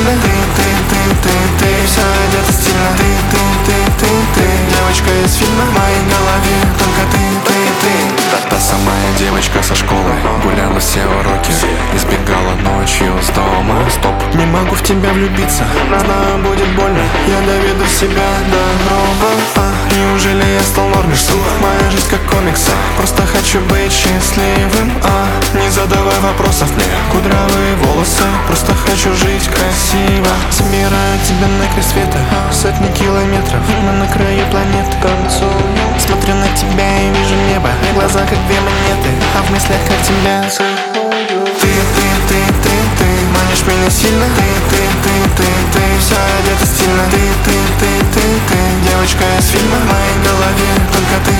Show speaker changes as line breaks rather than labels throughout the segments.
сильно. Ты вся одета стильно. Ты девочка из фильма. В моей голове только ты.
Та самая девочка со школы, гуляла все уроки, избегала ночью с дома.
Стоп, не могу в тебя влюбиться, знаю, будет больно. Я доведу себя до гроба. Неужели я стал нормой? Моя жизнь как комиксы, просто хочу быть счастливым. Не задавай вопросов мне, кудрявые волосы, просто хочу жить красиво. Собираю тебя на край света, сотни километров, мы на краю планеты танцуем. Смотрю на тебя и вижу небо, глаза как две монеты, а в мыслях как тебя целую. Ты манишь меня сильно. Ты вся одета стильно. Ты девочка из фильма. В моей голове только ты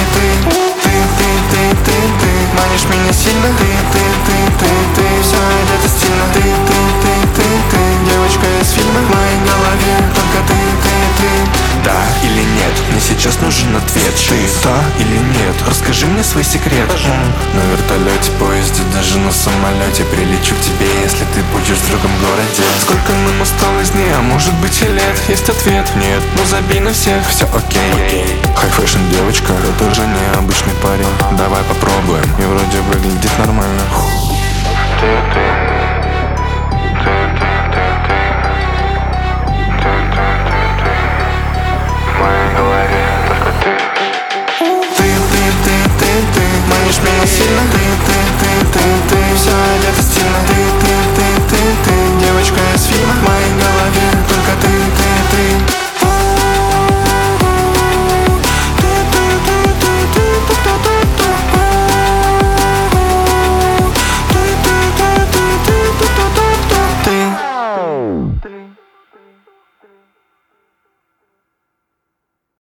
манишь меня сильно. Ты вся одета стильно. Ты девочка из фильма. В моей голове только ты.
Да или нет? Мне сейчас нужен ответ. Ты да или нет? Расскажи мне свой секрет.
На вертолете, поезде, даже на самолете прилечу к тебе, если ты будешь в другом городе.
Сколько нам осталось дней, а может быть и лет? Есть ответ? Нет. Ну забей на всех, все окей.
Хай фэшн девочка, это уже необычный парень.
Давай попробуем.
И вроде выглядит нормально.
Ты